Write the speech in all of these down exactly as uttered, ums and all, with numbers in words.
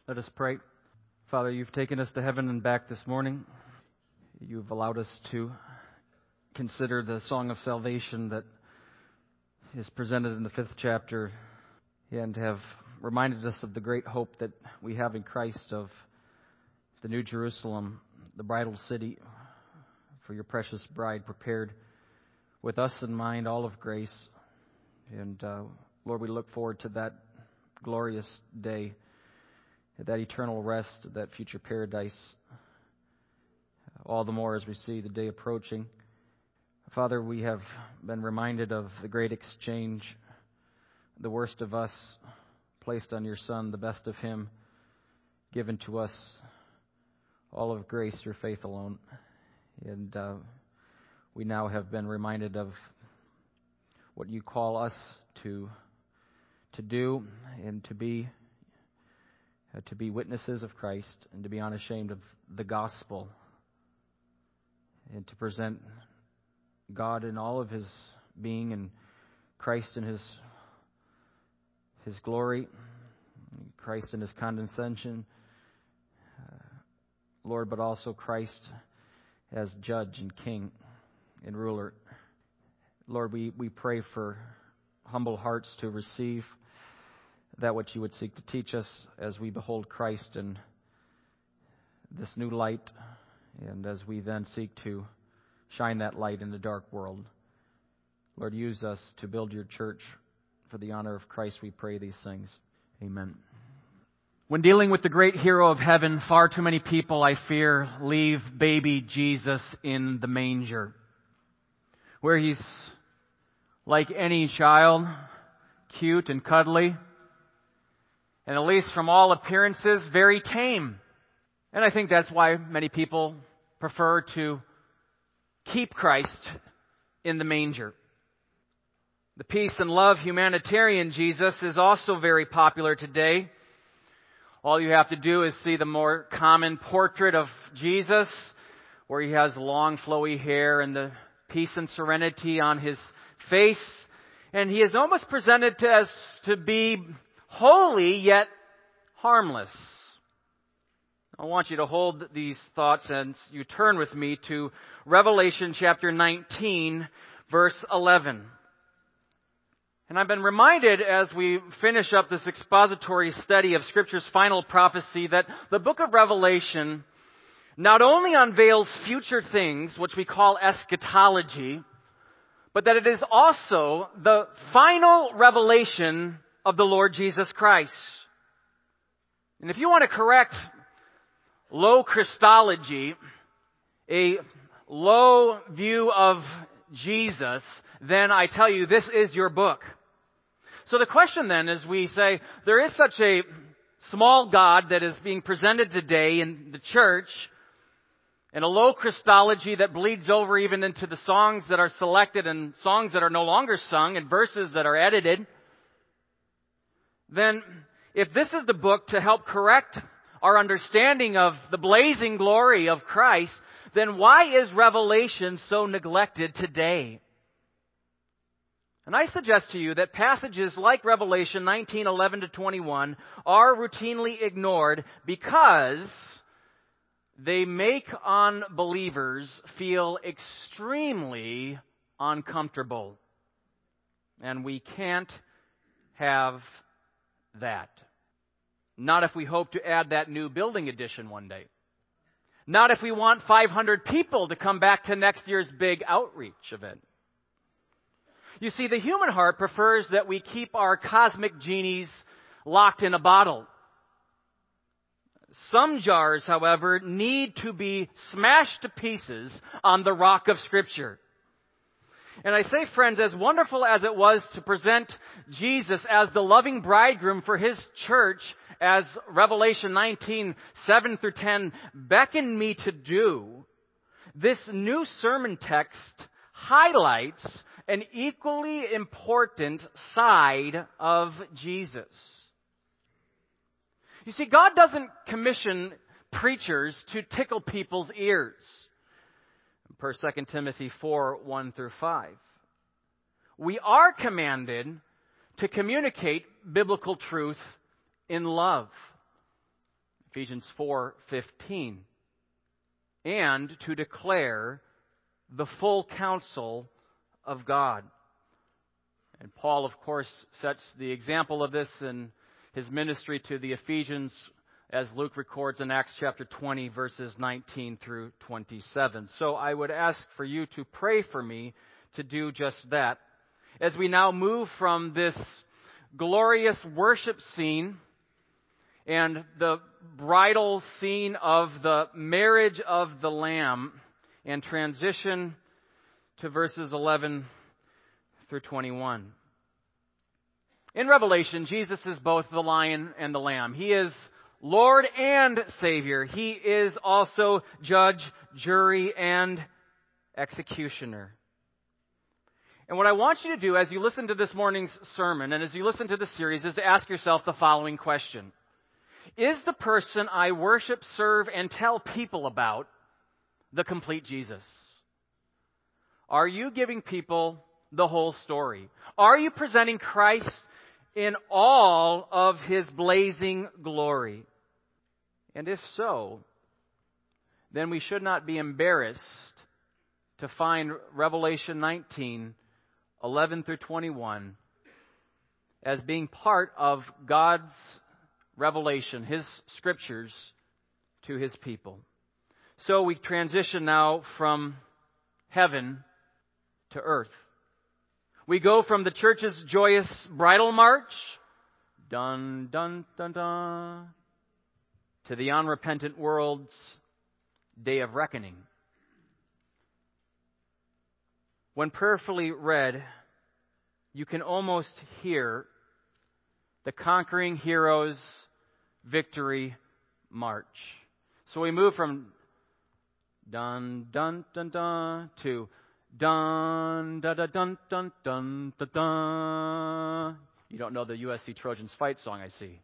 Let us pray. Father, you've taken us to heaven and back this morning. You've allowed us to consider the song of salvation that is presented in the fifth chapter and have reminded us of the great hope that we have in Christ of the New Jerusalem, the bridal city for your precious bride prepared with us in mind, all of grace. And uh, Lord, we look forward to that glorious day, that eternal rest, that future paradise, all the more as we see the day approaching. Father, we have been reminded of the great exchange, the worst of us placed on your Son, the best of Him given to us, all of grace through faith alone. And uh, we now have been reminded of what you call us to to do and to be uh, to be witnesses of Christ and to be unashamed of the gospel and to present God in all of His being and Christ in His His glory, Christ in His condescension, uh, Lord, but also Christ as judge and king and ruler. Lord, we, we pray for humble hearts to receive that which you would seek to teach us as we behold Christ in this new light, and as we then seek to shine that light in the dark world. Lord, use us to build your church. For the honor of Christ, we pray these things. Amen. When dealing with the great hero of heaven, far too many people, I fear, leave baby Jesus in the manger, where he's like any child, cute and cuddly, and at least from all appearances, very tame. And I think that's why many people prefer to keep Christ in the manger. The peace and love humanitarian Jesus is also very popular today. All you have to do is see the more common portrait of Jesus, where he has long flowy hair and the peace and serenity on his face, and he is almost presented to, as to be holy yet harmless. I want you to hold these thoughts and you turn with me to Revelation chapter nineteen, verse eleven. And I've been reminded as we finish up this expository study of Scripture's final prophecy that the book of Revelation not only unveils future things, which we call eschatology, but that it is also the final revelation of the Lord Jesus Christ. And if you want to correct low Christology, a low view of Jesus, then I tell you, this is your book. So the question then is, we say, there is such a small God that is being presented today in the church, and a low Christology that bleeds over even into the songs that are selected and songs that are no longer sung and verses that are edited. Then, if this is the book to help correct our understanding of the blazing glory of Christ, then why is Revelation so neglected today? And I suggest to you that passages like Revelation nineteen, eleven to twenty-one are routinely ignored because they make unbelievers feel extremely uncomfortable. And we can't have that. Not if we hope to add that new building addition one day. Not if we want five hundred people to come back to next year's big outreach event. You see, the human heart prefers that we keep our cosmic genies locked in a bottle. Some jars, however, need to be smashed to pieces on the rock of Scripture. And I say, friends, as wonderful as it was to present Jesus as the loving bridegroom for His church, as Revelation nineteen, seven through ten beckon me to do, this new sermon text highlights an equally important side of Jesus. You see, God doesn't commission preachers to tickle people's ears, per Second Timothy four, one through five. We are commanded to communicate biblical truth in love. Ephesians four fifteen. And to declare the full counsel of God. And Paul, of course, sets the example of this in his ministry to the Ephesians, as Luke records in Acts chapter twenty, verses nineteen through twenty-seven. So I would ask for you to pray for me to do just that. As we now move from this glorious worship scene and the bridal scene of the marriage of the Lamb and transition to verses eleven through twenty-one. In Revelation, Jesus is both the Lion and the Lamb. He is Lord and Savior. He is also judge, jury, and executioner. And what I want you to do as you listen to this morning's sermon and as you listen to the series is to ask yourself the following question. Is the person I worship, serve, and tell people about the complete Jesus? Are you giving people the whole story? Are you presenting Christ in all of His blazing glory? And if so, then we should not be embarrassed to find Revelation nineteen, eleven through twenty-one as being part of God's revelation, His scriptures to His people. So we transition now from heaven to earth. We go from the church's joyous bridal march, dun, dun, dun, dun, to the unrepentant world's day of reckoning. When prayerfully read, you can almost hear the conquering hero's victory march. So we move from dun, dun, dun, dun, to dun, dun, dun, dun, dun, dun, dun, dun. You don't know the U S C Trojans fight song, I see.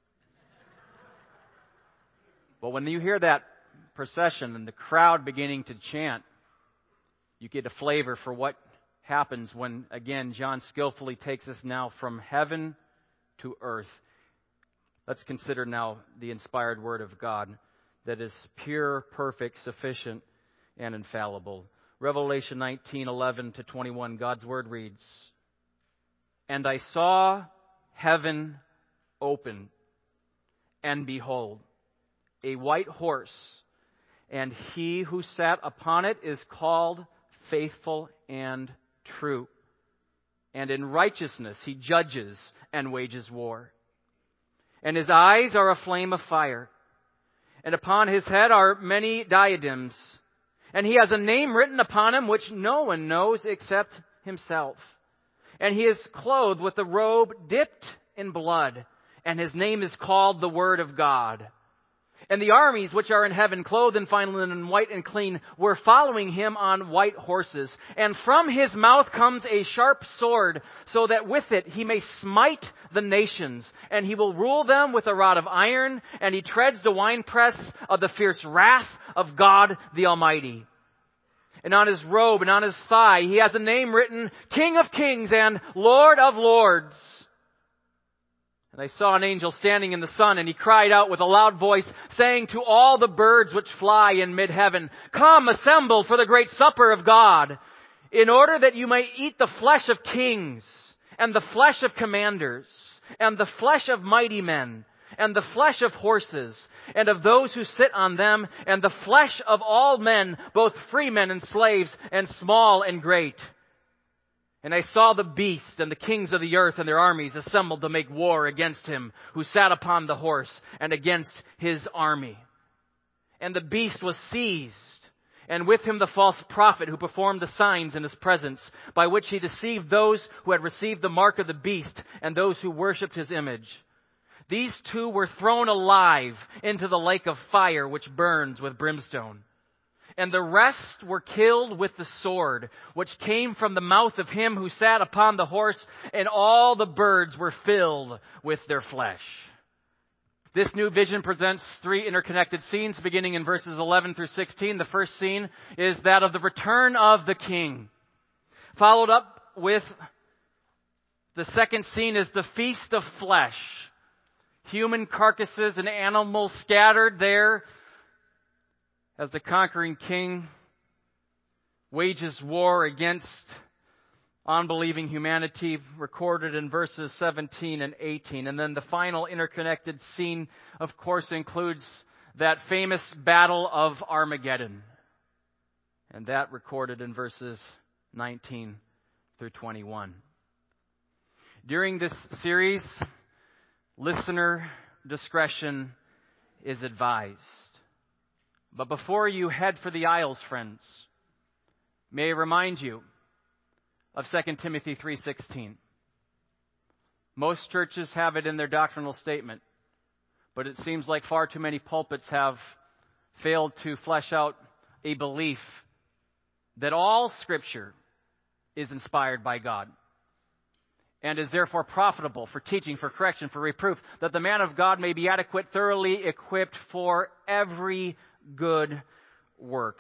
But when you hear that procession and the crowd beginning to chant, you get a flavor for what happens when, again, John skillfully takes us now from heaven to earth. Let's consider now the inspired Word of God that is pure, perfect, sufficient, and infallible. Revelation nineteen, eleven to twenty-one, God's Word reads, "And I saw heaven open, and behold, a white horse, and he who sat upon it is called Faithful and True. And in righteousness he judges and wages war. And his eyes are a flame of fire, and upon his head are many diadems. And he has a name written upon him which no one knows except himself. And he is clothed with a robe dipped in blood, and his name is called the Word of God. And the armies which are in heaven, clothed in fine linen, white and clean, were following him on white horses. And from his mouth comes a sharp sword, so that with it he may smite the nations. And he will rule them with a rod of iron, and he treads the winepress of the fierce wrath of God the Almighty. And on his robe and on his thigh he has a name written, King of Kings and Lord of Lords. And I saw an angel standing in the sun, and he cried out with a loud voice, saying to all the birds which fly in mid-heaven, Come, assemble for the great supper of God, in order that you may eat the flesh of kings, and the flesh of commanders, and the flesh of mighty men, and the flesh of horses, and of those who sit on them, and the flesh of all men, both free men and slaves, and small and great. And I saw the beast and the kings of the earth and their armies assembled to make war against him who sat upon the horse and against his army. And the beast was seized, and with him the false prophet who performed the signs in his presence, by which he deceived those who had received the mark of the beast and those who worshipped his image. These two were thrown alive into the lake of fire which burns with brimstone. And the rest were killed with the sword, which came from the mouth of him who sat upon the horse, and all the birds were filled with their flesh. This new vision presents three interconnected scenes, beginning in verses eleven through sixteen. The first scene is that of the return of the King. Followed up with the second scene is the feast of flesh. human carcasses and animals scattered there as the conquering king wages war against unbelieving humanity, recorded in verses seventeen and eighteen. And then the final interconnected scene, of course, includes that famous battle of Armageddon. And that recorded in verses nineteen through twenty-one. During this series, listener discretion is advised. But before you head for the aisles, friends, may I remind you of Second Timothy three sixteen. Most churches have it in their doctrinal statement, but it seems like far too many pulpits have failed to flesh out a belief that all Scripture is inspired by God and is therefore profitable for teaching, for correction, for reproof, that the man of God may be adequate, thoroughly equipped for every good work.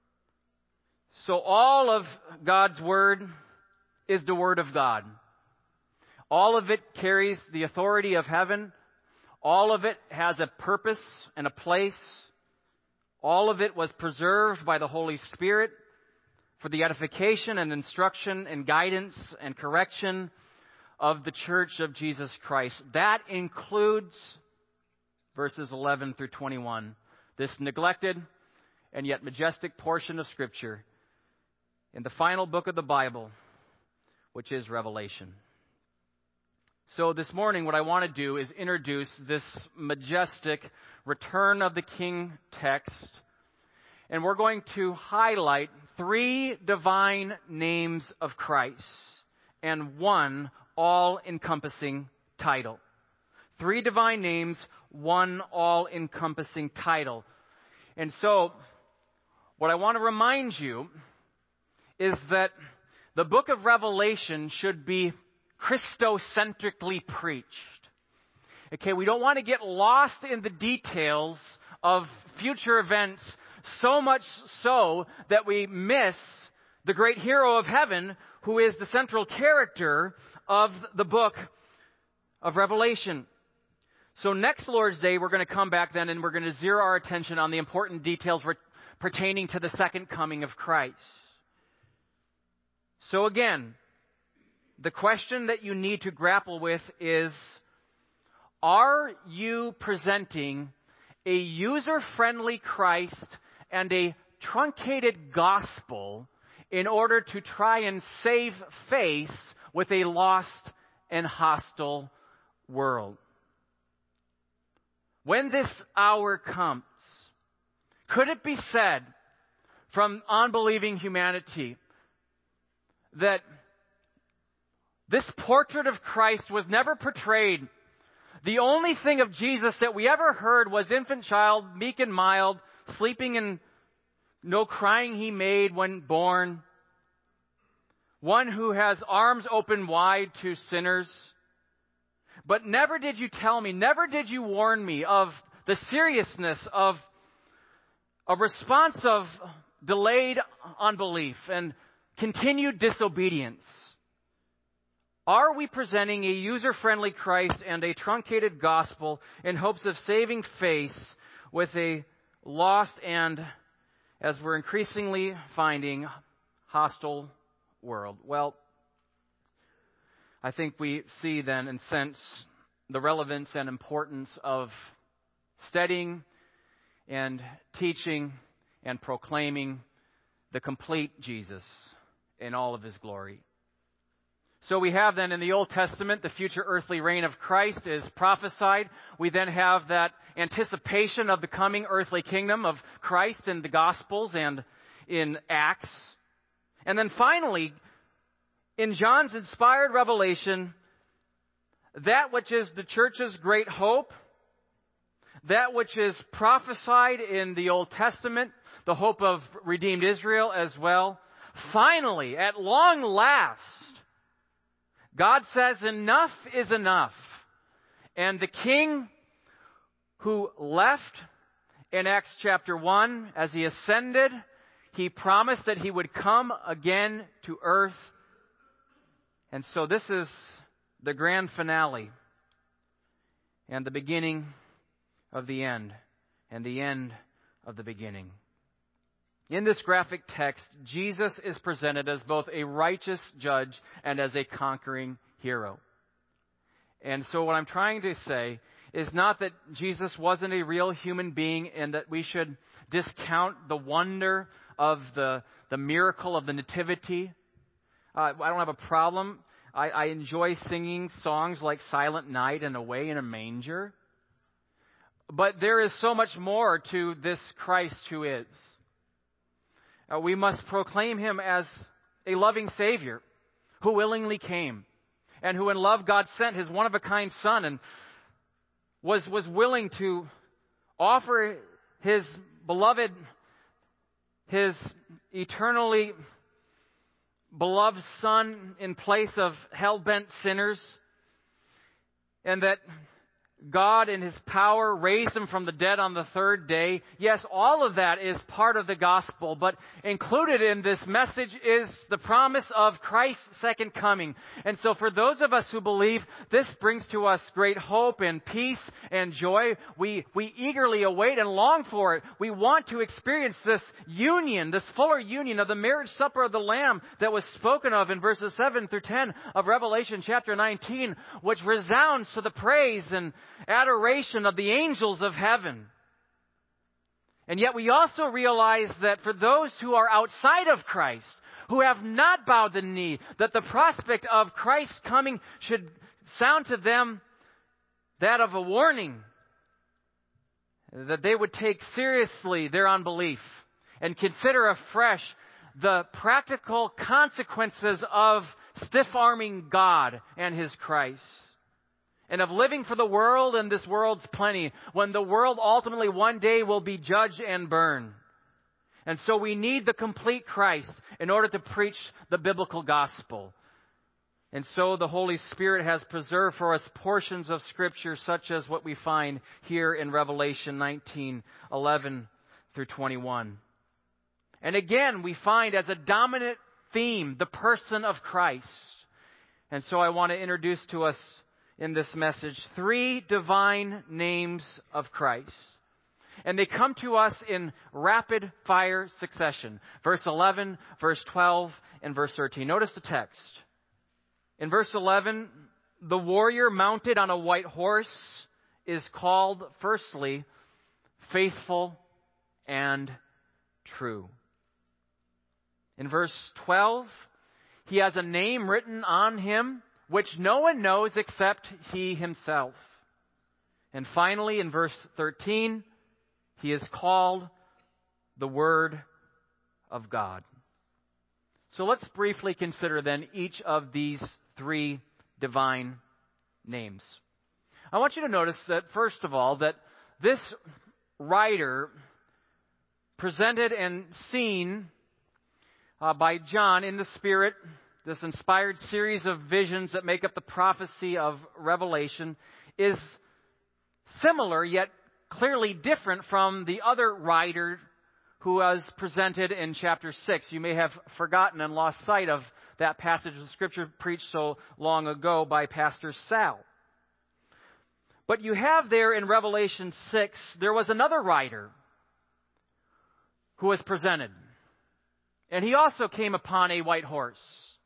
So all of God's Word is the Word of God. All of it carries the authority of heaven. All of it has a purpose and a place. All of it was preserved by the Holy Spirit for the edification and instruction and guidance and correction of the Church of Jesus Christ. That includes verses eleven through twenty-one, this neglected and yet majestic portion of Scripture in the final book of the Bible, which is Revelation. So this morning what I want to do is introduce this majestic Return of the King text, and we're going to highlight three divine names of Christ and one all-encompassing title. Three divine names, one all-encompassing title. And so, what I want to remind you is that the book of Revelation should be Christocentrically preached. Okay, we don't want to get lost in the details of future events, so much so that we miss the great hero of heaven, who is the central character of the book of Revelation. So next Lord's Day, we're going to come back then and we're going to zero our attention on the important details re- pertaining to the second coming of Christ. So again, the question that you need to grapple with is, are you presenting a user-friendly Christ and a truncated gospel in order to try and save face with a lost and hostile world? When this hour comes, could it be said from unbelieving humanity that this portrait of Christ was never portrayed? The only thing of Jesus that we ever heard was infant child, meek and mild, sleeping and no crying he made when born. One who has arms open wide to sinners. But never did you tell me, never did you warn me of the seriousness of a response of delayed unbelief and continued disobedience. Are we presenting a user-friendly Christ and a truncated gospel in hopes of saving face with a lost and, as we're increasingly finding, hostile world? Well, I think we see then and sense the relevance and importance of studying and teaching and proclaiming the complete Jesus in all of His glory. So we have then in the Old Testament, the future earthly reign of Christ is prophesied. We then have that anticipation of the coming earthly kingdom of Christ in the Gospels and in Acts. And then finally, in John's inspired revelation, that which is the church's great hope, that which is prophesied in the Old Testament, the hope of redeemed Israel as well, finally, at long last, God says enough is enough. And the King who left in Acts chapter one, as He ascended, He promised that He would come again to earth. And so this is the grand finale. and the beginning of the end, and the end of the beginning. In this graphic text, Jesus is presented as both a righteous judge and as a conquering hero. And so what I'm trying to say is not that Jesus wasn't a real human being and that we should discount the wonder of the, the miracle of the nativity. Uh, I don't have a problem. I, I enjoy singing songs like Silent Night and Away in a Manger. But there is so much more to this Christ who is. Uh, we must proclaim him as a loving Savior who willingly came and who in love God sent his one-of-a-kind Son and was, was willing to offer his beloved, his eternally beloved Son in place of hell-bent sinners, and that God in his power raised him from the dead on the third day. Yes, all of that is part of the gospel, but included in this message is the promise of Christ's second coming. And so for those of us who believe, this brings to us great hope and peace and joy. We, we eagerly await and long for it. We want to experience this union, this fuller union of the marriage supper of the Lamb that was spoken of in verses seven through ten of Revelation chapter nineteen, which resounds to the praise and adoration of the angels of heaven. And yet we also realize that for those who are outside of Christ, who have not bowed the knee, that the prospect of Christ's coming should sound to them that of a warning, that they would take seriously their unbelief and consider afresh the practical consequences of stiff-arming God and his Christ, and of living for the world and this world's plenty, when the world ultimately one day will be judged and burned. And so we need the complete Christ in order to preach the biblical gospel. And so the Holy Spirit has preserved for us portions of Scripture such as what we find here in Revelation nineteen, eleven through twenty-one. And again, we find as a dominant theme the person of Christ. And so I want to introduce to us in this message three divine names of Christ. And they come to us in rapid fire succession. Verse eleven, verse twelve, and verse thirteen. Notice the text. In verse eleven, the warrior mounted on a white horse is called, firstly, faithful and true. In verse twelve, he has a name written on him which no one knows except he himself. And finally, in verse thirteen, he is called the Word of God. So let's briefly consider then each of these three divine names. I want you to notice that, first of all, that this writer presented and seen uh, by John in the Spirit, this inspired series of visions that make up the prophecy of Revelation, is similar yet clearly different from the other writer who was presented in chapter six. You may have forgotten and lost sight of that passage of Scripture preached so long ago by Pastor Sal. But you have there in Revelation six, there was another writer who was presented. And he also came upon a white horse.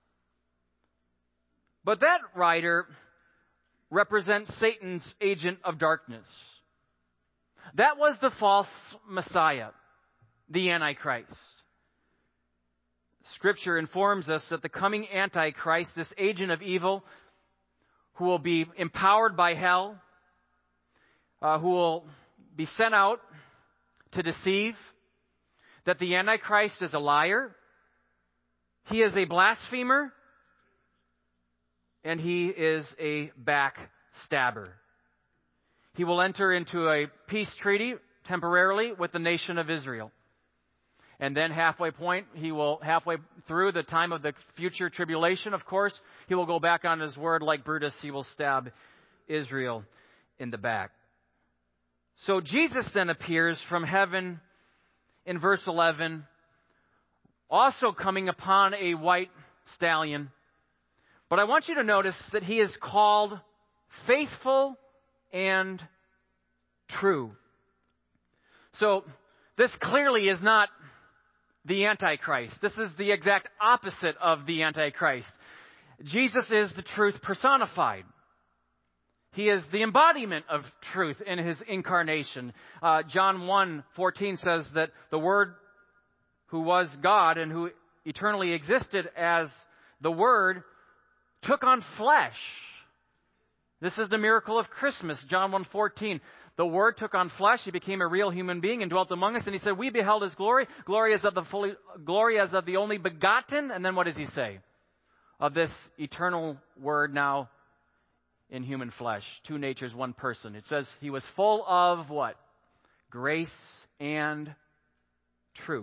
But that writer represents Satan's agent of darkness. That was the false Messiah, the Antichrist. Scripture informs us that the coming Antichrist, this agent of evil, who will be empowered by hell, uh, who will be sent out to deceive, that the Antichrist is a liar, he is a blasphemer, and he is a backstabber. He will enter into a peace treaty temporarily with the nation of Israel. And then halfway point, he will, halfway through the time of the future tribulation, of course, he will go back on his word like Brutus. He will stab Israel in the back. So Jesus then appears from heaven in verse eleven, also coming upon a white stallion. But I want you to notice that he is called faithful and true. So this clearly is not the Antichrist. This is the exact opposite of the Antichrist. Jesus is the truth personified. He is the embodiment of truth in his incarnation. Uh, John one fourteen says that the Word who was God and who eternally existed as the Word took on flesh. This is the miracle of Christmas, John one fourteen. The Word took on flesh, He became a real human being and dwelt among us, and He said, we beheld His glory, glory as of the fully, glory as of the only begotten, and then what does He say? Of this eternal Word now in human flesh. Two natures, one person. It says He was full of what? Grace and truth.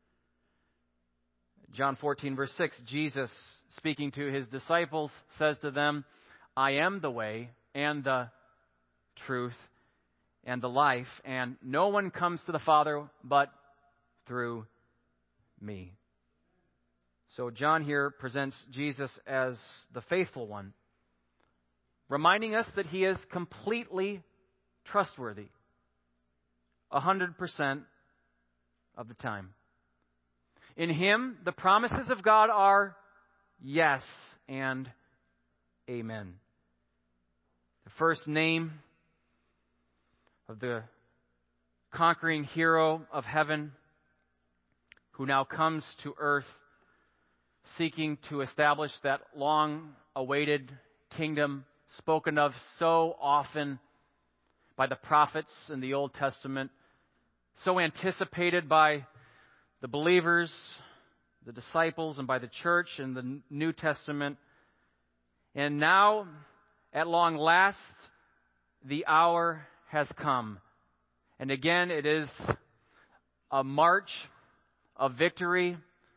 John fourteen, verse six, Jesus, speaking to His disciples, says to them, I am the way and the truth and the life, and no one comes to the Father but through me. So John here presents Jesus as the faithful one, reminding us that He is completely trustworthy, a hundred percent of the time. In Him, the promises of God are yes and amen. The first name of the conquering hero of heaven, who now comes to earth seeking to establish that long-awaited kingdom spoken of so often by the prophets in the Old Testament, so anticipated by the believers, the disciples, and by the church in the New Testament. And now, at long last, the hour has come. And again, it is a march of victory.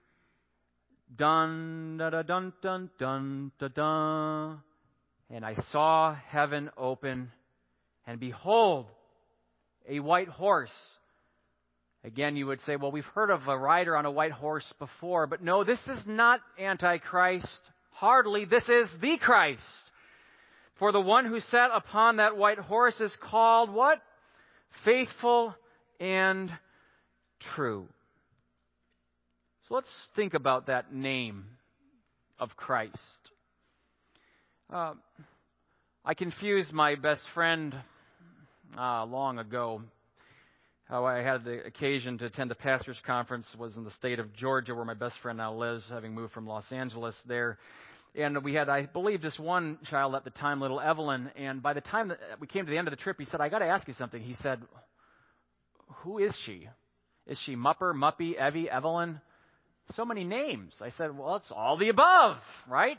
Dun, da, da, dun, dun, dun, da, dun. And I saw heaven open, and behold, a white horse. Again, you would say, well, we've heard of a rider on a white horse before. But no, this is not Antichrist. Hardly. This is the Christ. For the one who sat upon that white horse is called what? Faithful and true. So let's think about that name of Christ. Uh, I confused my best friend uh, long ago. How I had the occasion to attend a pastor's conference, was in the state of Georgia, where my best friend now lives, having moved from Los Angeles there. And we had, I believe, just one child at the time, little Evelyn. And by the time that we came to the end of the trip, he said, I got to ask you something. He said, who is she? Is she Mupper, Muppy, Evie, Evelyn? So many names. I said, well, it's all the above, right?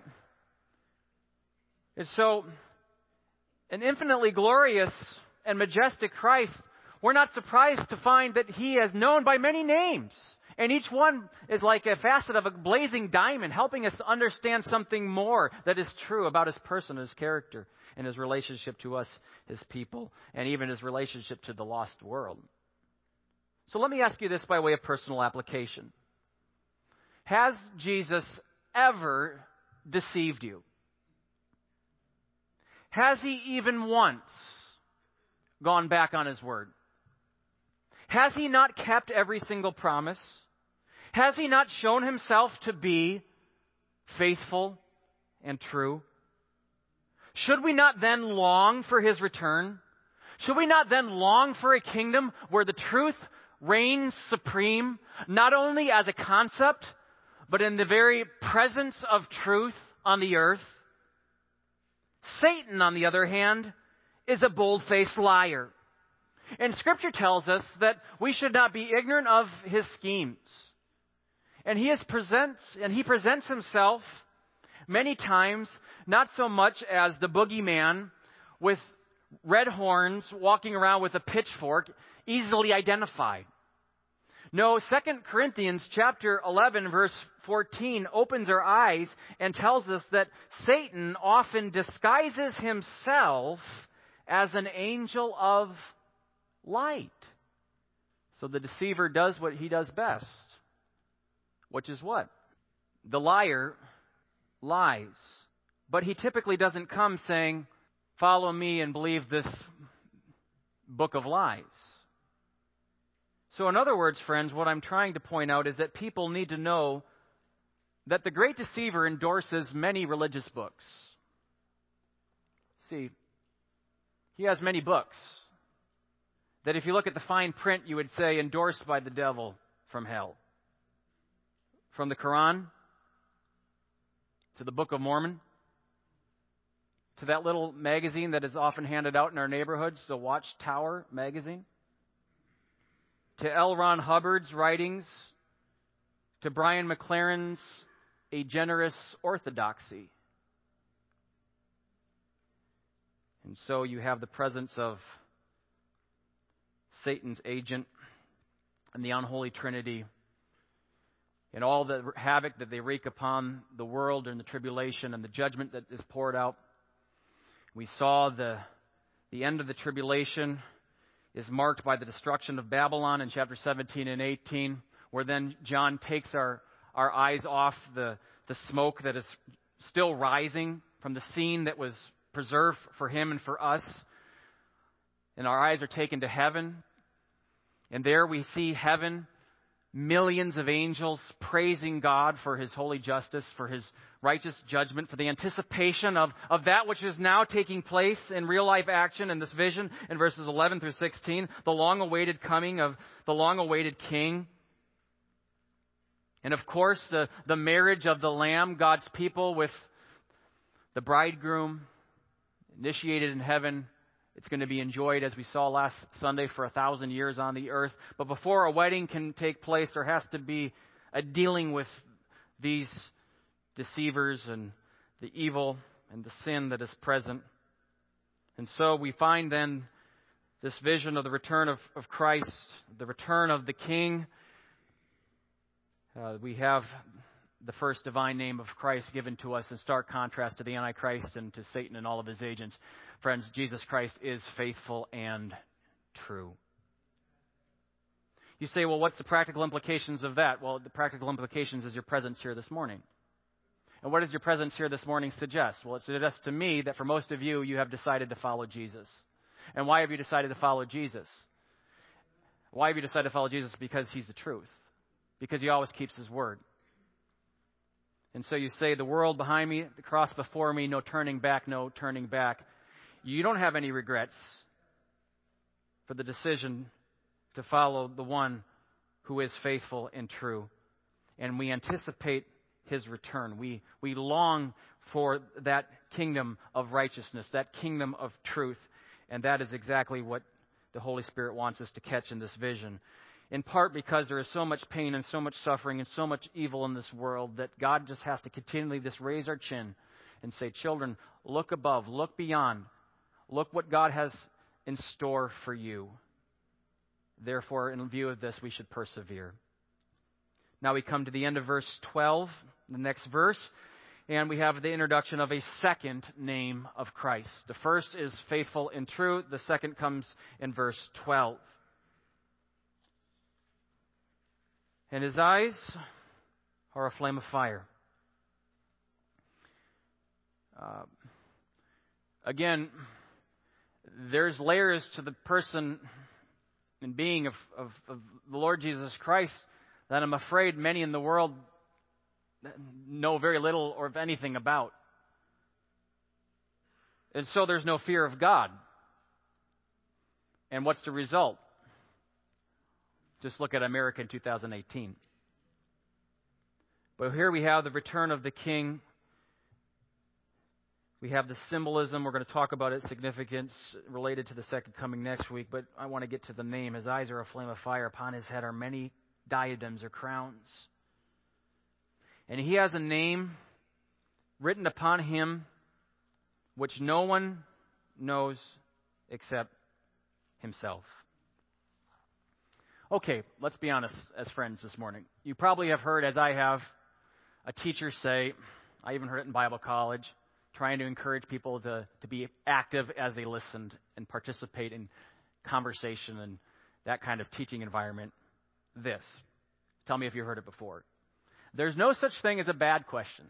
And so, an infinitely glorious and majestic Christ, we're not surprised to find that He is known by many names. And each one is like a facet of a blazing diamond, helping us to understand something more that is true about His person, His character, and His relationship to us, His people, and even His relationship to the lost world. So let me ask you this by way of personal application. Has Jesus ever deceived you? Has He even once gone back on His word? Has He not kept every single promise? Has He not shown Himself to be faithful and true? Should we not then long for His return? Should we not then long for a kingdom where the truth reigns supreme, not only as a concept, but in the very presence of truth on the earth? Satan, on the other hand, is a bold-faced liar. And Scripture tells us that we should not be ignorant of his schemes. And he is presents and he presents himself many times not so much as the boogeyman with red horns walking around with a pitchfork, easily identified. No, Second Corinthians chapter eleven verse fourteen opens our eyes and tells us that Satan often disguises himself as an angel of light. So the deceiver does what he does best, which is what? The liar lies. But he typically doesn't come saying, follow me and believe this book of lies. So in other words, friends, what I'm trying to point out is that people need to know that the great deceiver endorses many religious books. See, he has many books that if you look at the fine print, you would say endorsed by the devil from hell. From the Quran to the Book of Mormon to that little magazine that is often handed out in our neighborhoods, the Watchtower magazine, to L. Ron Hubbard's writings, to Brian McLaren's A Generous Orthodoxy. And so you have the presence of Satan's agent and the unholy Trinity and all the havoc that they wreak upon the world during the tribulation and the judgment that is poured out. We saw the, the end of the tribulation is marked by the destruction of Babylon in chapter seventeen and eighteen, where then John takes our, our eyes off the, the smoke that is still rising from the scene that was preserved for him and for us. And our eyes are taken to heaven. And there we see heaven, millions of angels praising God for his holy justice, for his righteous judgment, for the anticipation of, of that which is now taking place in real life action in this vision in verses eleven through sixteen, the long-awaited coming of the long-awaited King. And of course, the, the marriage of the Lamb, God's people, with the bridegroom, initiated in heaven. It's going to be enjoyed, as we saw last Sunday, for a thousand years on the earth. But before a wedding can take place, there has to be a dealing with these deceivers and the evil and the sin that is present. And so we find then this vision of the return of, of Christ, the return of the King. Uh, we have the first divine name of Christ given to us in stark contrast to the Antichrist and to Satan and all of his agents. Friends, Jesus Christ is faithful and true. You say, well, what's the practical implications of that? Well, the practical implications is your presence here this morning. And what does your presence here this morning suggest? Well, it suggests to me that for most of you, you have decided to follow Jesus. And why have you decided to follow Jesus? Why have you decided to follow Jesus? Because he's the truth. Because he always keeps his word. And so you say, the world behind me, the cross before me, no turning back, no turning back. You don't have any regrets for the decision to follow the one who is faithful and true. And we anticipate his return. We, we long for that kingdom of righteousness, that kingdom of truth. And that is exactly what the Holy Spirit wants us to catch in this vision. In part because there is so much pain and so much suffering and so much evil in this world that God just has to continually just raise our chin and say, children, look above, look beyond. Look what God has in store for you. Therefore, in view of this, we should persevere. Now we come to the end of verse twelve, the next verse, and we have the introduction of a second name of Christ. The first is faithful and true. The second comes in verse twelve. And his eyes are a flame of fire. Uh, again, there's layers to the person and being of, of, of the Lord Jesus Christ that I'm afraid many in the world know very little or of anything about. And so there's no fear of God. And what's the result? Just look at America in two thousand eighteen. But here we have the return of the King. We have the symbolism. We're going to talk about its significance related to the second coming next week. But I want to get to the name. His eyes are a flame of fire. Upon his head are many diadems or crowns. And he has a name written upon him which no one knows except himself. Okay, let's be honest as friends this morning. You probably have heard, as I have, a teacher say, I even heard it in Bible college, trying to encourage people to, to be active as they listened and participate in conversation and that kind of teaching environment. This. Tell me if you've heard it before. There's no such thing as a bad question.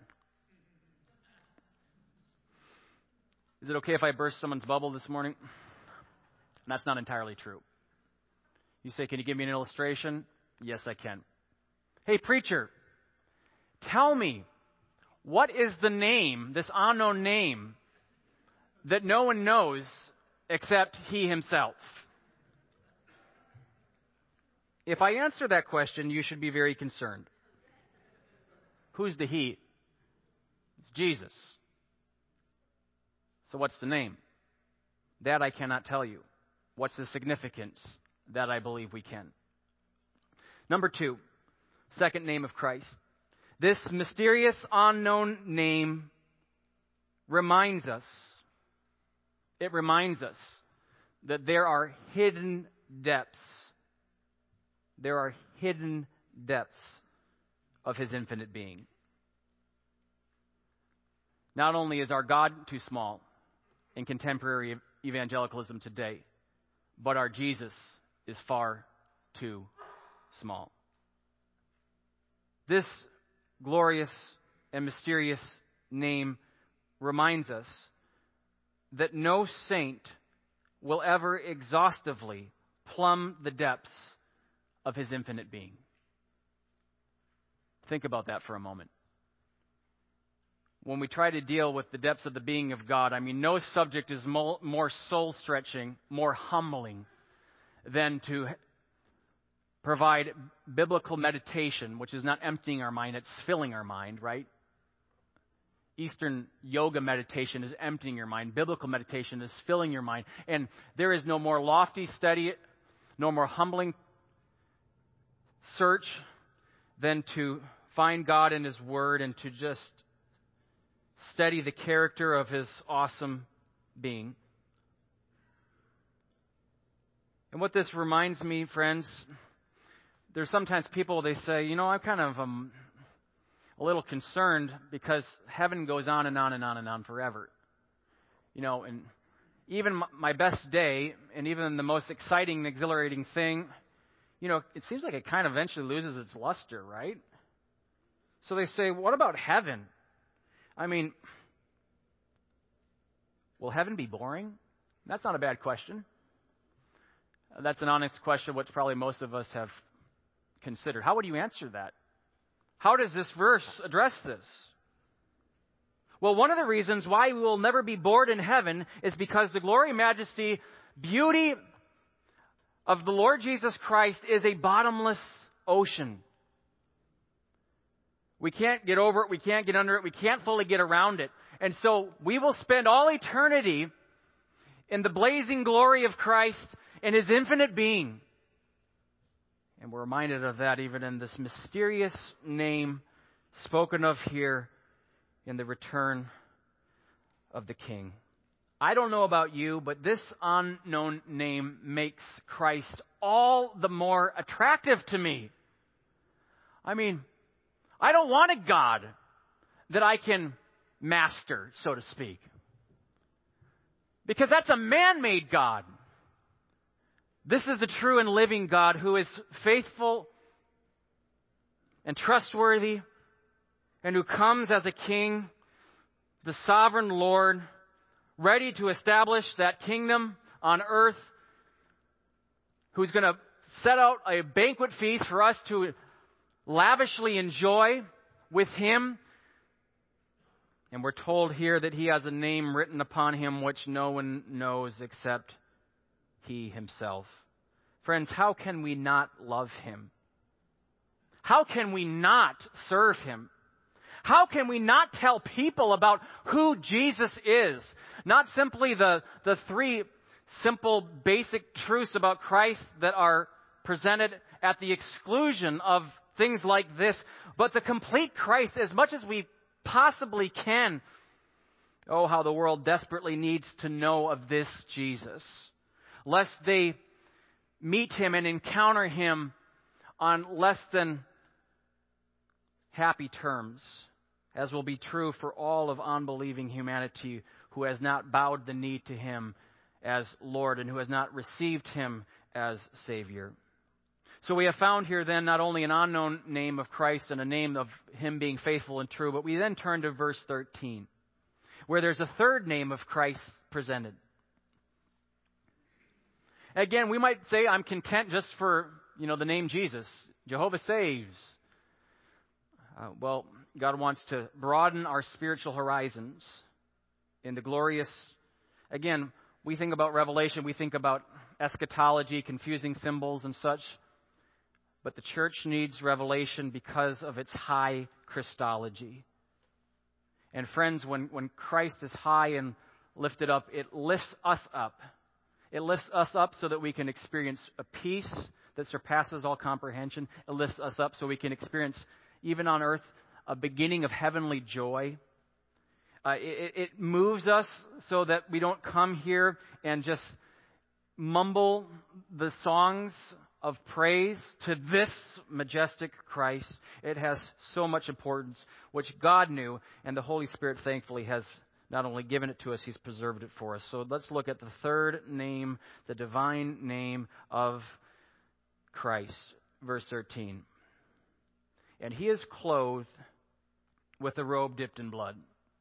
Is it okay if I burst someone's bubble this morning? And that's not entirely true. You say, can you give me an illustration? Yes, I can. Hey, preacher, tell me, what is the name, this unknown name, that no one knows except he himself? If I answer that question, you should be very concerned. Who's the he? It's Jesus. So what's the name? That I cannot tell you. What's the significance? That I believe we can. Number two, second name of Christ. This mysterious, unknown name reminds us, it reminds us that there are hidden depths. There are hidden depths of his infinite being. Not only is our God too small in contemporary evangelicalism today, but our Jesus is far too small. This glorious and mysterious name reminds us that no saint will ever exhaustively plumb the depths of his infinite being. Think about that for a moment. When we try to deal with the depths of the being of God, I mean, no subject is mo- more soul-stretching, more humbling than to provide biblical meditation, which is not emptying our mind, it's filling our mind, right? Eastern yoga meditation is emptying your mind. Biblical meditation is filling your mind. And there is no more lofty study, no more humbling search than to find God in His Word and to just study the character of His awesome being. And what this reminds me, friends, there's sometimes people, they say, you know, I'm kind of um, a little concerned because heaven goes on and on and on and on forever. You know, and even my best day, and even the most exciting, exhilarating thing, you know, it seems like it kind of eventually loses its luster, right? So they say, what about heaven? I mean, will heaven be boring? That's not a bad question. That's an honest question, which probably most of us have considered. How would you answer that? How does this verse address this? Well, one of the reasons why we will never be bored in heaven is because the glory, majesty, beauty of the Lord Jesus Christ is a bottomless ocean. We can't get over it. We can't get under it. We can't fully get around it. And so we will spend all eternity in the blazing glory of Christ and His infinite being. And we're reminded of that even in this mysterious name spoken of here in the return of the King. I don't know about you, but this unknown name makes Christ all the more attractive to me. I mean, I don't want a God that I can master, so to speak. Because that's a man-made God. This is the true and living God who is faithful and trustworthy and who comes as a king, the sovereign Lord, ready to establish that kingdom on earth, who's going to set out a banquet feast for us to lavishly enjoy with Him. And we're told here that He has a name written upon Him which no one knows except He Himself. Friends, how can we not love Him? How can we not serve Him? How can we not tell people about who Jesus is? Not simply the, the three simple basic truths about Christ that are presented at the exclusion of things like this, but the complete Christ as much as we possibly can. Oh, how the world desperately needs to know of this Jesus, lest they meet Him and encounter Him on less than happy terms, as will be true for all of unbelieving humanity who has not bowed the knee to Him as Lord and who has not received Him as Savior. So we have found here then not only an unknown name of Christ and a name of Him being faithful and true, but we then turn to verse thirteen, where there's a third name of Christ presented. Again, we might say I'm content just for, you know, the name Jesus. Jehovah saves. Uh, well, God wants to broaden our spiritual horizons in the glorious. Again, we think about Revelation, we think about eschatology, confusing symbols and such. But the church needs revelation because of its high Christology. And friends, when, when Christ is high and lifted up, it lifts us up. It lifts us up so that we can experience a peace that surpasses all comprehension. It lifts us up so we can experience, even on earth, a beginning of heavenly joy. Uh, it, it moves us so that we don't come here and just mumble the songs of praise to this majestic Christ. It has so much importance, which God knew, and the Holy Spirit thankfully has not only given it to us, He's preserved it for us. So let's look at the third name, the divine name of Christ. Verse thirteen. And He is clothed with a robe dipped in blood.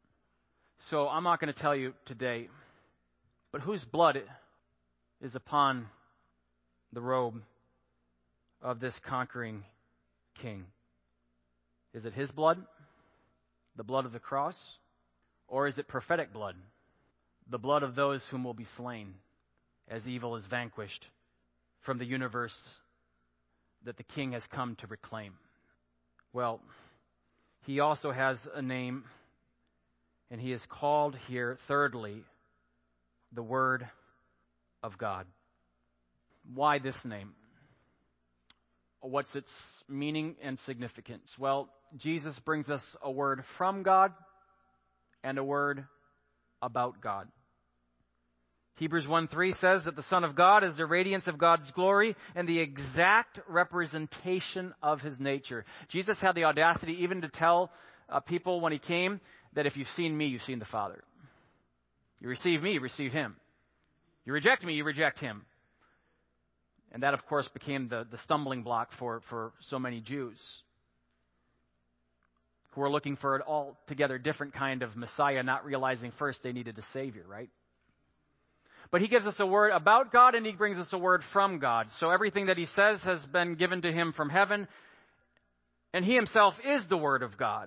So I'm not going to tell you today, but whose blood is upon the robe of this conquering King? Is it His blood, the blood of the cross, or is it prophetic blood, the blood of those whom will be slain as evil is vanquished from the universe that the King has come to reclaim? Well, He also has a name, and He is called here, thirdly, the Word of God. Why this name? What's its meaning and significance? Well, Jesus brings us a word from God and a word about God. Hebrews one three says that the Son of God is the radiance of God's glory and the exact representation of His nature. Jesus had the audacity even to tell uh, people when He came that if you've seen me, you've seen the Father. You receive me, you receive Him. You reject me, you reject Him. And that, of course, became the, the stumbling block for, for so many Jews who were looking for an altogether different kind of Messiah, not realizing first they needed a Savior, right? But He gives us a word about God, and He brings us a word from God. So everything that He says has been given to Him from heaven, and He Himself is the Word of God.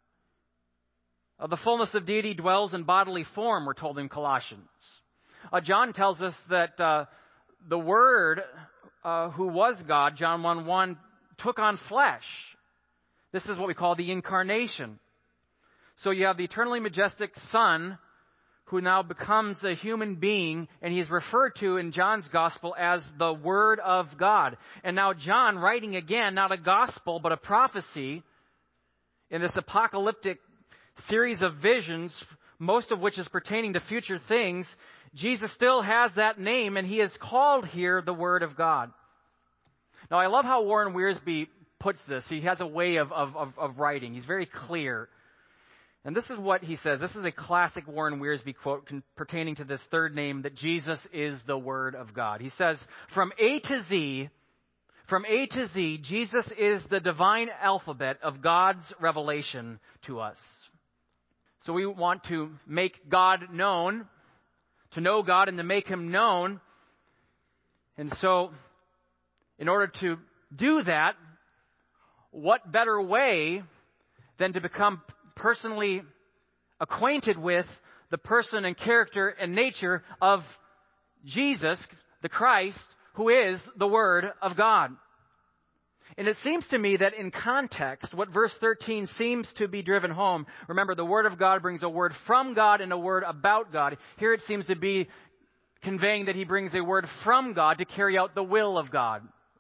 Uh, the fullness of deity dwells in bodily form, we're told in Colossians. Uh, John tells us that uh, the Word, uh, who was God, John one one, took on flesh. This is what we call the incarnation. So you have the eternally majestic Son who now becomes a human being, and He is referred to in John's Gospel as the Word of God. And now John, writing again, not a gospel, but a prophecy, in this apocalyptic series of visions, most of which is pertaining to future things, Jesus still has that name, and He is called here the Word of God. Now, I love how Warren Wiersbe puts this. He has a way of, of, of, of writing. He's very clear. And this is what he says. This is a classic Warren Wiersbe quote con- pertaining to this third name, that Jesus is the Word of God. He says, from A to Z, from A to Z, Jesus is the divine alphabet of God's revelation to us. So we want to make God known, to know God and to make Him known. And so, in order to do that, what better way than to become personally acquainted with the person and character and nature of Jesus, the Christ, who is the Word of God. And it seems to me that in context, what verse thirteen seems to be driven home, remember, the Word of God brings a word from God and a word about God. Here it seems to be conveying that He brings a word from God to carry out the will of God.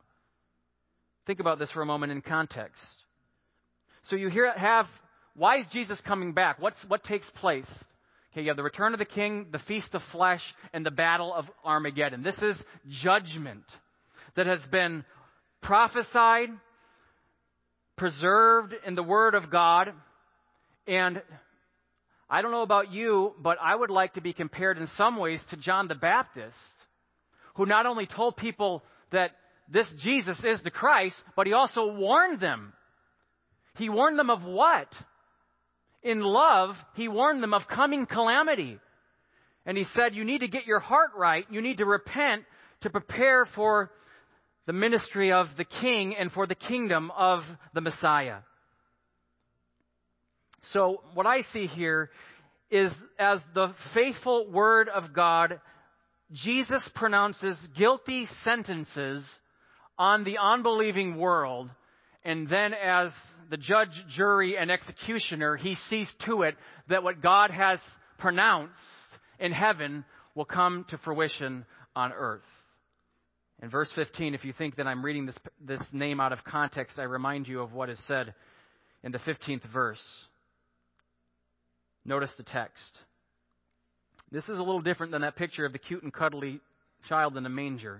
Think about this for a moment in context. So you here have, why is Jesus coming back? What's, what takes place? Okay, you have the return of the King, the feast of flesh, and the battle of Armageddon. This is judgment that has been prophesied, preserved in the Word of God. And I don't know about you, but I would like to be compared in some ways to John the Baptist, who not only told people that this Jesus is the Christ, but he also warned them. He warned them of what? In love, he warned them of coming calamity. And he said, you need to get your heart right. You need to repent. to prepare for the ministry of the King and for the kingdom of the Messiah. So what I see here is, as the faithful Word of God, Jesus pronounces guilty sentences on the unbelieving world, and then as the judge, jury, and executioner, he sees to it that what God has pronounced in heaven will come to fruition on earth. In verse fifteen, if you think that I'm reading this, this name out of context, I remind you of what is said in the fifteenth verse. Notice the text. This is a little different than that picture of the cute and cuddly child in a manger.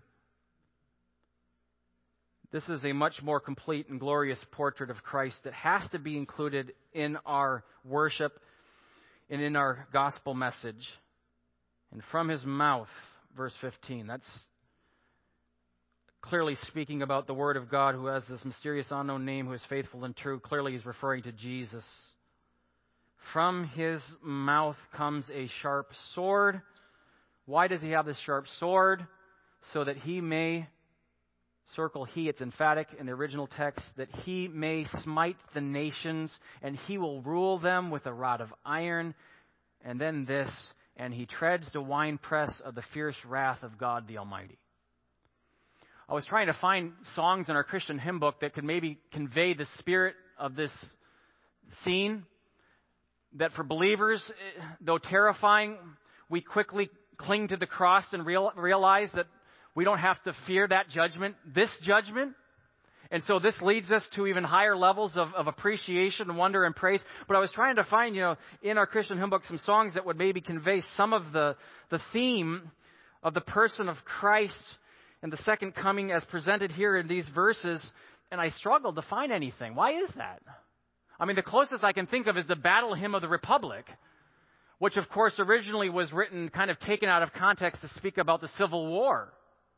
This is a much more complete and glorious portrait of Christ that has to be included in our worship and in our gospel message. And from his mouth, verse fifteen, that's clearly speaking about the Word of God, who has this mysterious unknown name, who is faithful and true. Clearly he's referring to Jesus. From his mouth comes a sharp sword. Why does he have this sharp sword? So that he may, circle he, it's emphatic in the original text, that he may smite the nations, and he will rule them with a rod of iron. And then this, and he treads the winepress of the fierce wrath of God the Almighty. I was trying to find songs in our Christian hymn book that could maybe convey the spirit of this scene. That for believers, though terrifying, we quickly cling to the cross and real, realize that we don't have to fear that judgment, this judgment. And so this leads us to even higher levels of, of appreciation, wonder, and praise. But I was trying to find, you know, in our Christian hymn book, some songs that would maybe convey some of the, the theme of the person of Christ and the second coming as presented here in these verses. And I struggled to find anything. Why is that? I mean, the closest I can think of is the Battle Hymn of the Republic, which, of course, originally was written, kind of taken out of context to speak about the Civil War.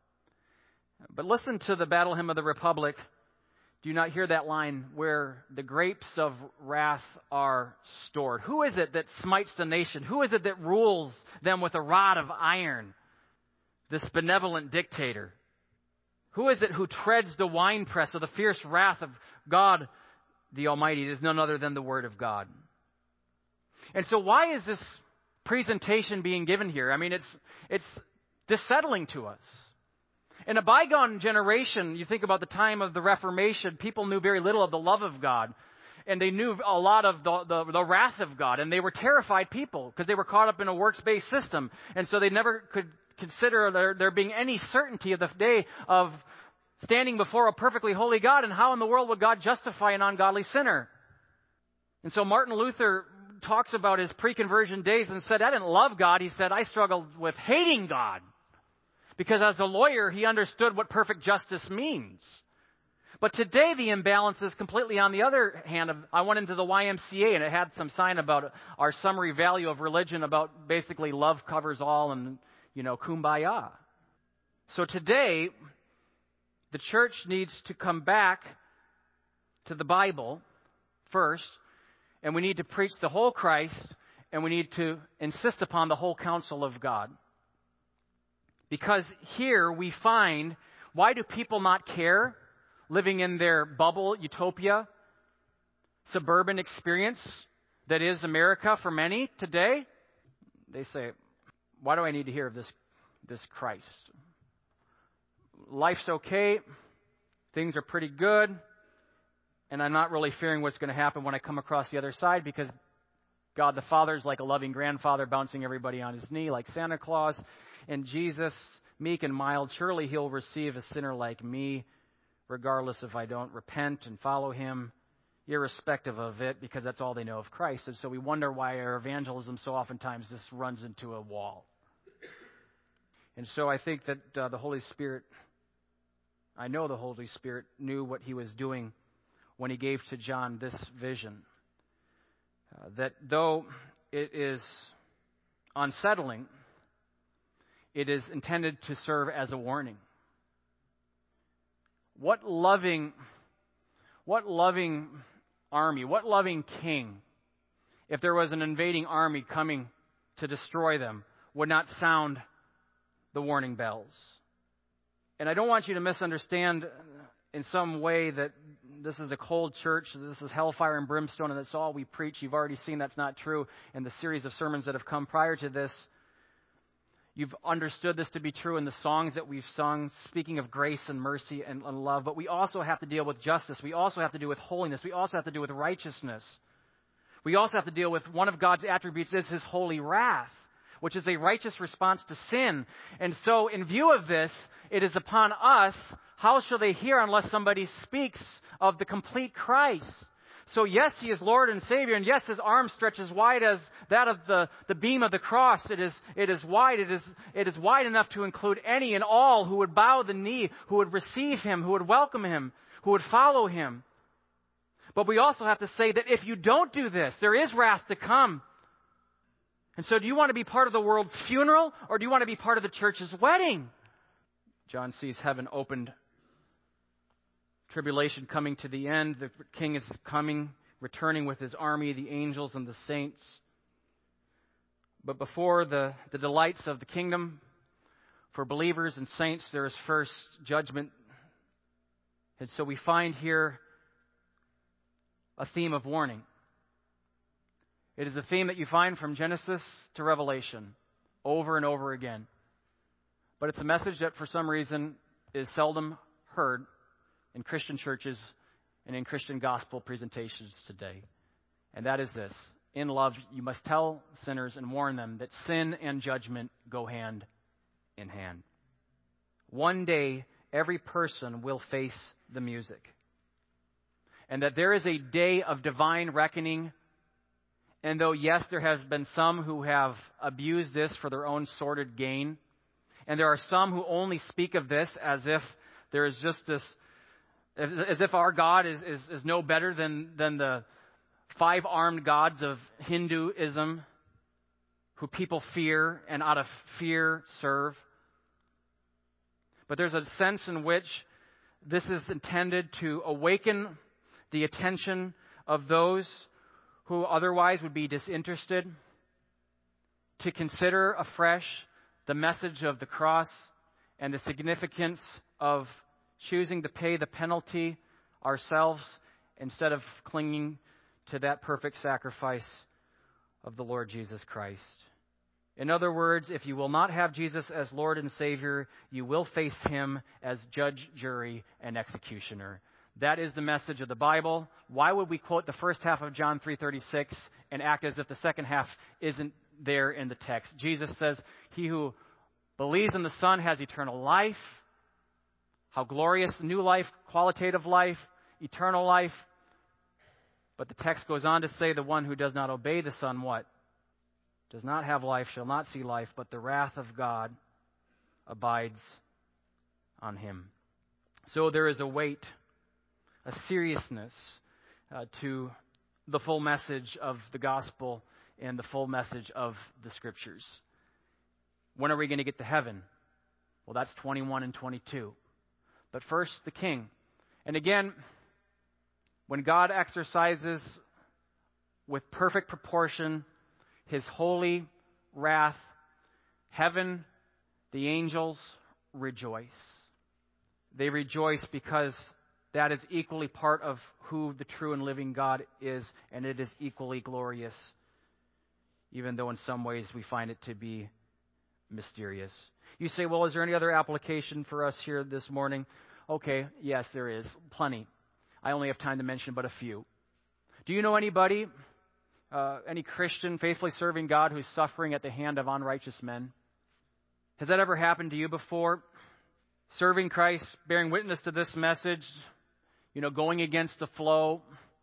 But listen to the Battle Hymn of the Republic. Do you not hear that line, where the grapes of wrath are stored? Who is it that smites the nation? Who is it that rules them with a rod of iron? This benevolent dictator. Who is it who treads the winepress of the fierce wrath of God the Almighty? It is none other than the Word of God. And so why is this presentation being given here? I mean, it's it's dissettling to us. In a bygone generation, you think about the time of the Reformation, people knew very little of the love of God. And they knew a lot of the, the, the wrath of God. And they were terrified people because they were caught up in a works-based system. And so they never could consider there, there being any certainty of the day of standing before a perfectly holy God, and how in the world would God justify an ungodly sinner? And so Martin Luther talks about his pre-conversion days and said, I didn't love God. He said, I struggled with hating God. Because as a lawyer, he understood what perfect justice means. But today the imbalance is completely on the other hand. I went into the Y M C A and it had some sign about our summary value of religion, about basically love covers all and, you know, kumbaya. So today, the church needs to come back to the Bible first, and we need to preach the whole Christ, and we need to insist upon the whole counsel of God. Because here we find, why do people not care, living in their bubble, utopia, suburban experience that is America for many today? They say, why do I need to hear of this, this Christ? Life's okay, things are pretty good, and I'm not really fearing what's going to happen when I come across the other side, because God the Father is like a loving grandfather bouncing everybody on his knee like Santa Claus, and Jesus, meek and mild, surely he'll receive a sinner like me, regardless if I don't repent and follow him, irrespective of it, because that's all they know of Christ. And so we wonder why our evangelism so oftentimes this runs into a wall. And so I think that uh, the Holy Spirit, I know the Holy Spirit knew what he was doing when he gave to John this vision. Uh, that though it is unsettling, it is intended to serve as a warning. What loving, what loving army, what loving king, if there was an invading army coming to destroy them, would not sound the warning bells? And I don't want you to misunderstand in some way that this is a cold church, this is hellfire and brimstone, and that's all we preach. You've already seen that's not true in the series of sermons that have come prior to this. You've understood this to be true in the songs that we've sung, speaking of grace and mercy and, and love. But we also have to deal with justice. We also have to deal with holiness. We also have to deal with righteousness. We also have to deal with one of God's attributes is his holy wrath, which is a righteous response to sin. And so in view of this, it is upon us, how shall they hear unless somebody speaks of the complete Christ? So yes, he is Lord and Savior, and yes, his arm stretches wide as that of the, the beam of the cross. It is, it is wide. It is, it is wide enough to include any and all who would bow the knee, who would receive him, who would welcome him, who would follow him. But we also have to say that if you don't do this, there is wrath to come. And so do you want to be part of the world's funeral, or do you want to be part of the church's wedding? John sees heaven opened. Tribulation coming to the end. The king is coming, returning with his army, the angels and the saints. But before the, the delights of the kingdom, for believers and saints, there is first judgment. And so we find here a theme of warning. It is a theme that you find from Genesis to Revelation over and over again. But it's a message that for some reason is seldom heard in Christian churches and in Christian gospel presentations today. And that is this. In love, you must tell sinners and warn them that sin and judgment go hand in hand. One day, every person will face the music. And that there is a day of divine reckoning. And though, yes, there has been some who have abused this for their own sordid gain, and there are some who only speak of this as if there is just this, as if our God is, is, is no better than, than the five-armed gods of Hinduism, who people fear and out of fear serve. But there's a sense in which this is intended to awaken the attention of those who otherwise would be disinterested, to consider afresh the message of the cross and the significance of choosing to pay the penalty ourselves instead of clinging to that perfect sacrifice of the Lord Jesus Christ. In other words, if you will not have Jesus as Lord and Savior, you will face him as judge, jury, and executioner. That is the message of the Bible. Why would we quote the first half of John three thirty-six and act as if the second half isn't there in the text? Jesus says, he who believes in the Son has eternal life. How glorious, new life, qualitative life, eternal life. But the text goes on to say the one who does not obey the Son, what? Does not have life, shall not see life, but the wrath of God abides on him. So there is a weight, a seriousness uh, to the full message of the gospel and the full message of the scriptures. When are we going to get to heaven? Well, that's twenty-one and twenty-two. But first, the king. And again, when God exercises with perfect proportion his holy wrath, heaven, the angels rejoice. They rejoice because that is equally part of who the true and living God is, and it is equally glorious, even though in some ways we find it to be mysterious. You say, well, is there any other application for us here this morning? Okay, yes, there is. Plenty. I only have time to mention but a few. Do you know anybody, uh, any Christian faithfully serving God who's suffering at the hand of unrighteous men? Has that ever happened to you before? Serving Christ, bearing witness to this message, you know, going against the flow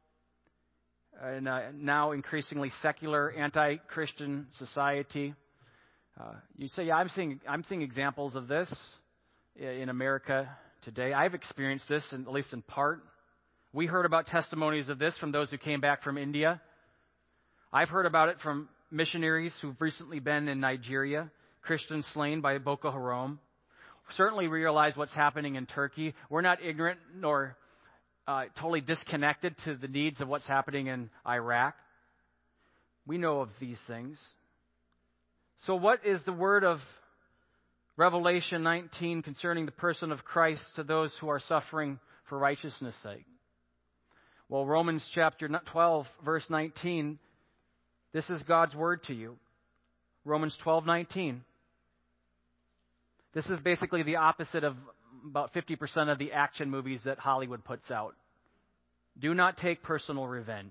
in a now increasingly secular, anti-Christian society. Uh, you say, yeah, I'm seeing, I'm seeing examples of this in America today. I've experienced this, in, at least in part. We heard about testimonies of this from those who came back from India. I've heard about it from missionaries who've recently been in Nigeria, Christians slain by Boko Haram. Certainly realize what's happening in Turkey. We're not ignorant nor uh, totally disconnected to the needs of what's happening in Iraq. We know of these things. So what is the word of Revelation nineteen concerning the person of Christ to those who are suffering for righteousness' sake. Well, Romans chapter twelve, verse nineteen, this is God's word to you. Romans twelve nineteen. This is basically the opposite of about fifty percent of the action movies that Hollywood puts out. Do not take personal revenge.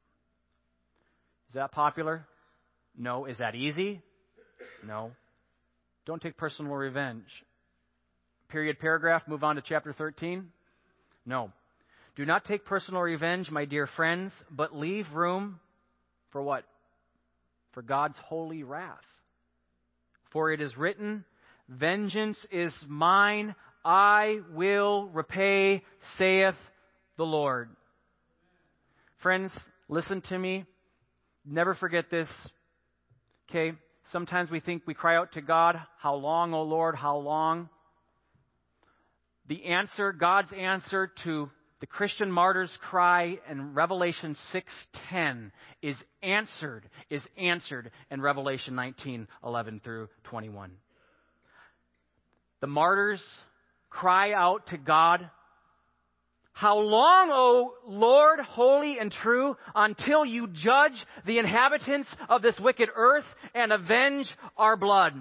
Is that popular? No. Is that easy? No. Don't take personal revenge. Period, paragraph, move on to chapter thirteen. No. Do not take personal revenge, my dear friends, but leave room for what? For God's holy wrath. For it is written, vengeance is mine, I will repay, saith the Lord. Friends, listen to me. Never forget this. Okay? Sometimes we think we cry out to God, how long, O Lord, how long? The answer, God's answer to the Christian martyr's cry in Revelation six ten is answered, is answered in Revelation nineteen eleven through twenty-one. The martyrs cry out to God, how long, O Lord, holy and true, until you judge the inhabitants of this wicked earth and avenge our blood?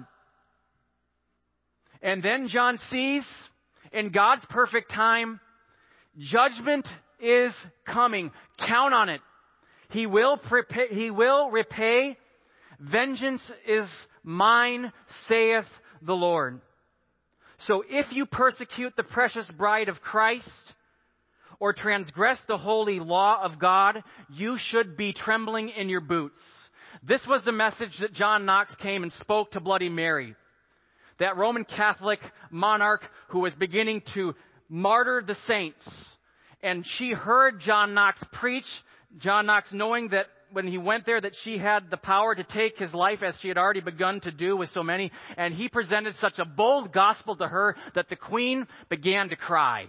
And then John sees, in God's perfect time, judgment is coming. Count on it. He will prepare, he will repay. Vengeance is mine, saith the Lord. So if you persecute the precious bride of Christ, or transgress the holy law of God, you should be trembling in your boots. This was the message that John Knox came and spoke to Bloody Mary, that Roman Catholic monarch who was beginning to martyr the saints. And she heard John Knox preach, John Knox knowing that when he went there that she had the power to take his life as she had already begun to do with so many. And he presented such a bold gospel to her that the queen began to cry.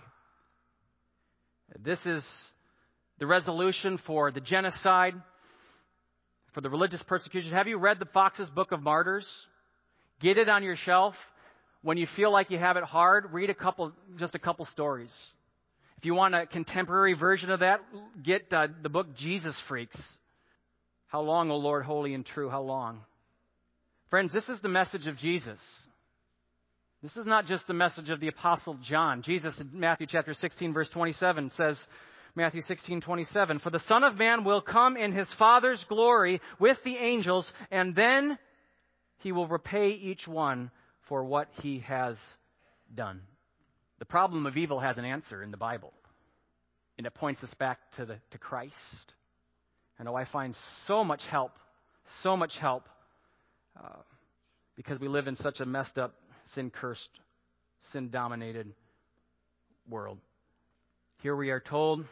This is the resolution for the genocide, for the religious persecution. Have you read the Fox's Book of Martyrs? Get it on your shelf. When you feel like you have it hard, read a couple, just a couple stories. If you want a contemporary version of that, get uh, the book Jesus Freaks. How long, O Lord, holy and true, how long? Friends, this is the message of Jesus. This is not just the message of the Apostle John. Jesus in Matthew chapter sixteen, verse twenty-seven says, Matthew sixteen, twenty-seven, for the Son of Man will come in his Father's glory with the angels, and then he will repay each one for what he has done. The problem of evil has an answer in the Bible, and it points us back to the to Christ. I know I find so much help, so much help, uh, because we live in such a messed up, sin-cursed, sin-dominated world. Here we are told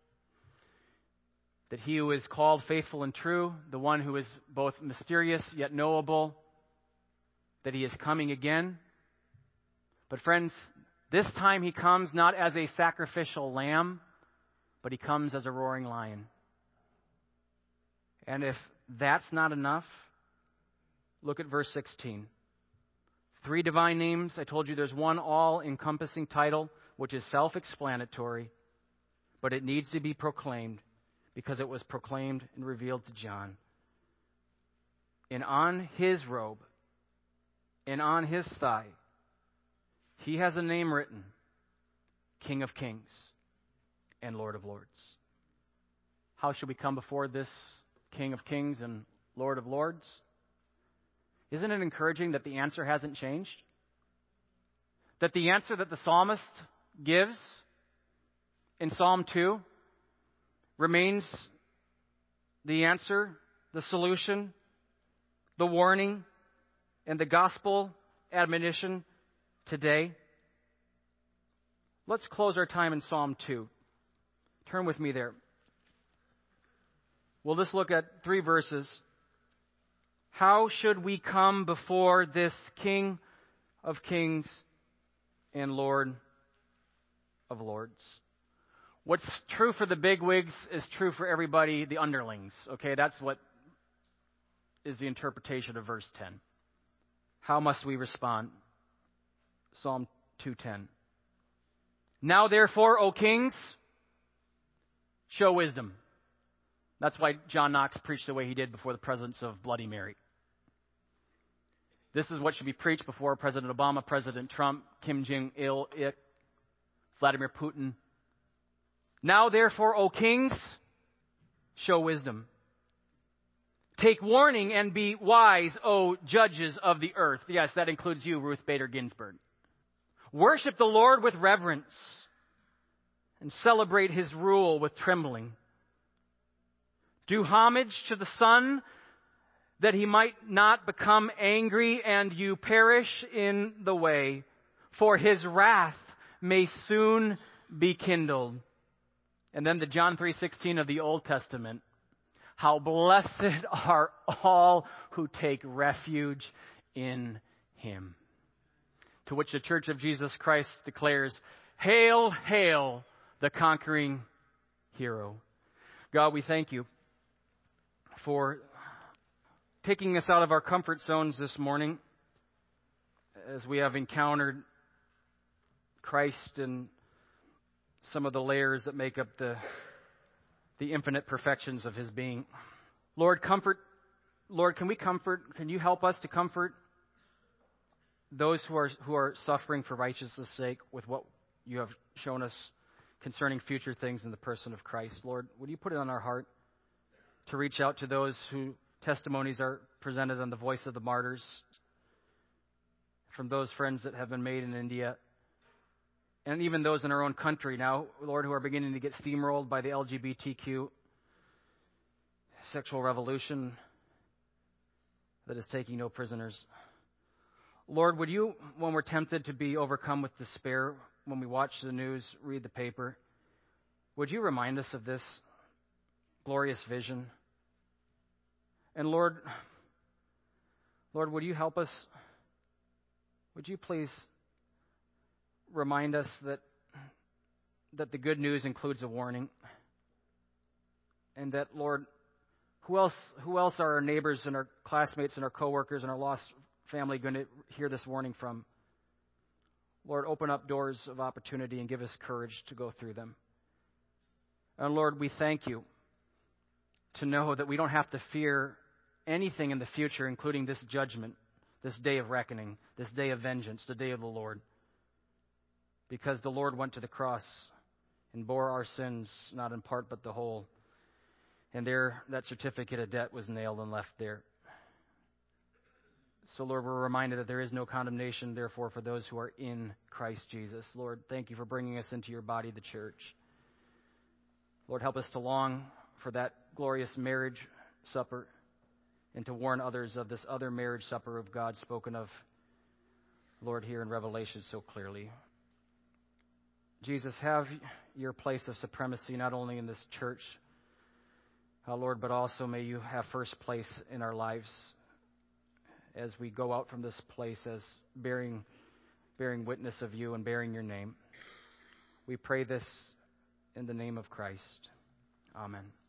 that he who is called faithful and true, the one who is both mysterious yet knowable, that he is coming again. But friends, this time he comes not as a sacrificial lamb, but he comes as a roaring lion. And if that's not enough, look at verse sixteen. Three divine names. I told you there's one all-encompassing title, which is self-explanatory, but it needs to be proclaimed because it was proclaimed and revealed to John. And on his robe and on his thigh, he has a name written, King of Kings and Lord of Lords. How should we come before this King of Kings and Lord of Lords? Isn't it encouraging that the answer hasn't changed? That the answer that the psalmist gives in Psalm two remains the answer, the solution, the warning, and the gospel admonition today? Let's close our time in Psalm two. Turn with me there. We'll just look at three verses. How should we come before this King of Kings and Lord of Lords? What's true for the bigwigs is true for everybody, the underlings. Okay, that's what is the interpretation of verse ten. How must we respond? Psalm two ten. Now therefore, O kings, show wisdom. That's why John Knox preached the way he did before the presence of Bloody Mary. This is what should be preached before President Obama, President Trump, Kim Jong-il, Vladimir Putin. Now therefore, O kings, show wisdom. Take warning and be wise, O judges of the earth. Yes, that includes you, Ruth Bader Ginsburg. Worship the Lord with reverence and celebrate his rule with trembling. Do homage to the Son, that he might not become angry and you perish in the way, for his wrath may soon be kindled. And then the John three sixteen of the Old Testament. How blessed are all who take refuge in him. To which the Church of Jesus Christ declares, Hail, hail, the conquering hero. God, we thank you for taking us out of our comfort zones this morning as we have encountered Christ and some of the layers that make up the, the infinite perfections of his being. Lord, comfort, Lord, can we comfort, can you help us to comfort those who are who are suffering for righteousness' sake with what you have shown us concerning future things in the person of Christ? Lord, would you put it on our heart to reach out to those whose testimonies are presented on the Voice of the Martyrs, from those friends that have been made in India, and even those in our own country now, Lord, who are beginning to get steamrolled by the L G B T Q sexual revolution that is taking no prisoners. Lord, would you, when we're tempted to be overcome with despair, when we watch the news, read the paper, would you remind us of this glorious vision? And Lord, Lord, would you help us? Would you please remind us that that the good news includes a warning, and that, Lord, who else who else are our neighbors and our classmates and our coworkers and our lost family going to hear this warning from? Lord, open up doors of opportunity and give us courage to go through them. And Lord, we thank you to know that we don't have to fear anything in the future, including this judgment, this day of reckoning, this day of vengeance, the day of the Lord. Because the Lord went to the cross and bore our sins, not in part but the whole. And there, that certificate of debt was nailed and left there. So, Lord, we're reminded that there is no condemnation, therefore, for those who are in Christ Jesus. Lord, thank you for bringing us into your body, the church. Lord, help us to long for that glorious marriage supper and to warn others of this other marriage supper of God spoken of, Lord, here in Revelation so clearly. Jesus, have your place of supremacy not only in this church, uh, Lord, but also may you have first place in our lives as we go out from this place as bearing, bearing witness of you and bearing your name. We pray this in the name of Christ. Amen.